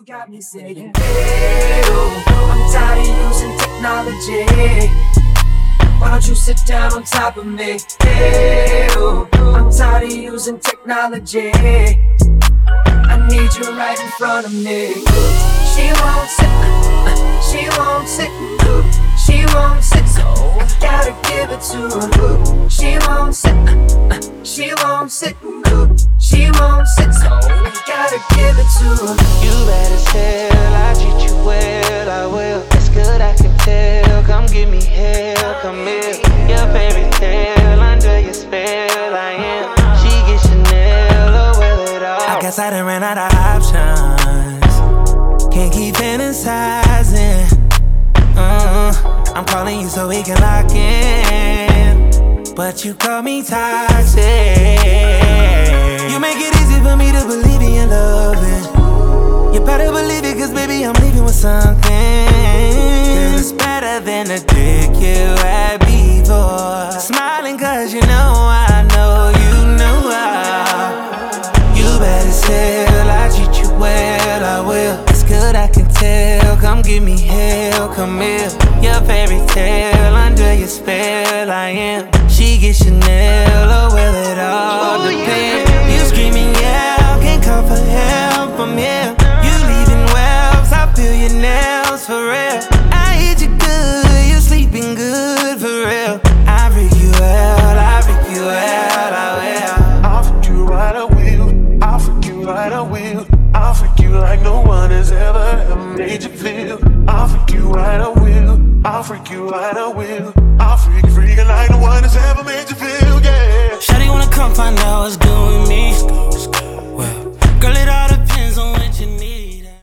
got me saying, hey, oh, I'm tired of using technology. Why don't you sit down on top of me? Hey, oh, I'm tired of using technology. I need you right in front of me. She won't sit, she won't sit, she won't sit, so I gotta give it to her. She won't sit, she won't sit, she won't sit, so I gotta give it to her. You better tell, I treat you well, I will. It's good, I can tell. Come give me hell, come here. Your fairy tale, under your spell, I am. She gets Chanel, oh well it all. I guess I done ran out of options. Can't keep fantasizing. I'm calling you so we can lock in, but you call me toxic. You make it easy for me to believe in your loving. You better believe it, cause baby I'm leaving with something. Cause it's better than the dick you had before. Smiling cause you know I know you know I. You better tell, I treat you well, I will. It's good, I can tell. Come give me hell, come here. Your fairy tale, under your spell, I am. She gets Chanel, oh well it all depends. You screaming, yeah, can't call for help, I'm here. You leaving wells, I feel your nails, for real. I hit you good, you're sleeping good, for real. I freak you out, I freak you out, I will. I'll freak you right, I will. I'll freak you right, I will. I'll freak you like no one has ever made you feel. I'll freak you right, I will. I'll freak you right, I will.